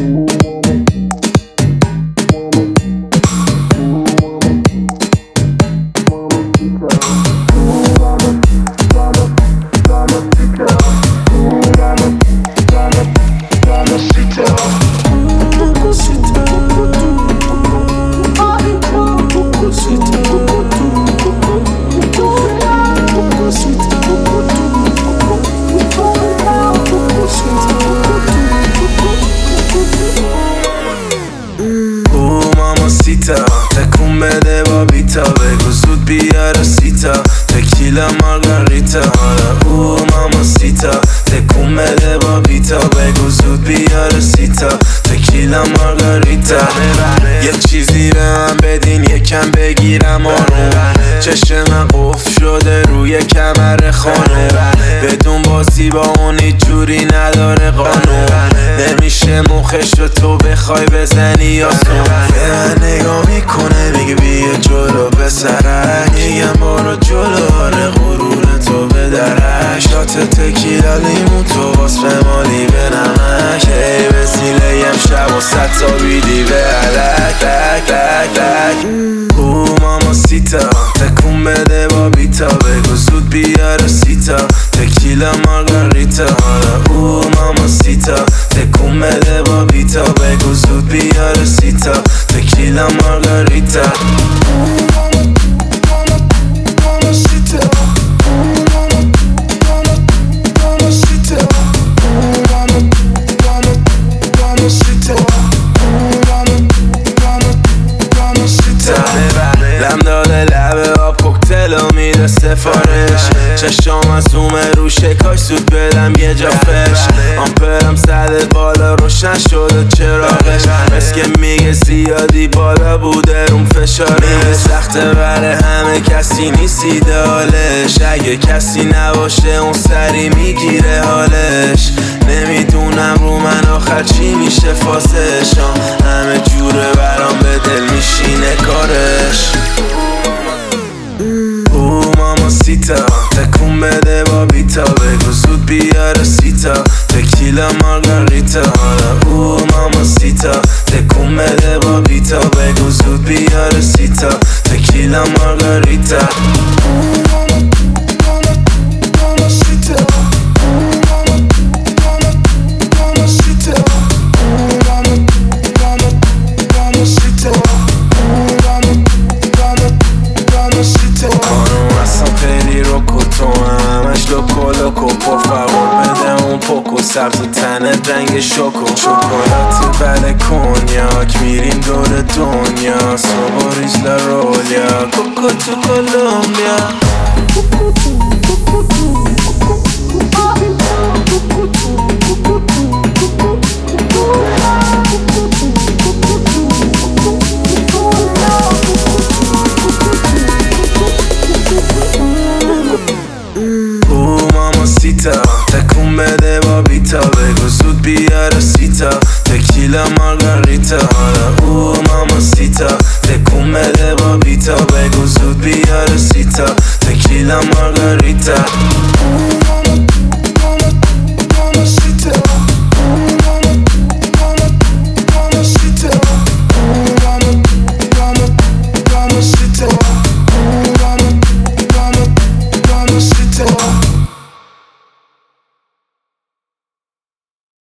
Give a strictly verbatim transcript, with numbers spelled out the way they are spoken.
تکون بده با بیتا، بگو زود بیاره سیتا، تکیلا مارگاریتا. حالا او ماماسیتا، تکون بده با بیتا، بگو زود بیاره سیتا، تکیلا مارگاریتا. یه چیزی به من بدین یکم بگیرم آروم، چشم من قفل شده روی کمر خانم، بدون بازی با اون هیچ جوری نداره قانون، نمیشه مخش رو تو بخوای بزنی یا سون. به من نگاه میکنه میگه بیا جلو به سرک، میگم برو جلو آره غرور تو به درک، شات تکیلا لیمون تو واسه مالی به نمک، ای وسیله ام شب و ست تا بیدی به علک لک لک لک. او ماماسیتا، تکون بده با بیتا، بگو زود بیاره سیتا، تکیلا مارگاریتا. حالا او ماماسیتا، تکون بده با بیتا، بگو زود بیاره سیتا، تکیلا مارگاریتا. لم داده لبه آب کوکتل و میده سفارش، چشم از اومه رو شکاش زود بدم یه جا فش، آمپرم صد بالا روشن شده چراغش، بس که میگه زیادی بالا بوده روم فشاره، سخته بره همه کسی نیست ایدالش، اگه کسی نباشه اون سری میگیره حالش، نمیدونم رو من آخر چی میشه فاسش، همه جوره برام به دل میشینه کارش. او ماماسیتا، تکون بده با بیتا، بگو زود بیاره سیتا، تکیلا مارگاریتا. حالا او ماماسیتا، تکون بده با بیتا، بگو زود بیاره سیتا، تکیلا مارگاریتا. سبز و تنه رنگ شوکو، شکلات بله کنیاک، میریم دور دنیا، صبح ریز لا رولیا، کوکو تو کولومبیا. تکون بده با بیتا، بگو زود بیاره سیتا، تکیلا مارگاریتا. حالا او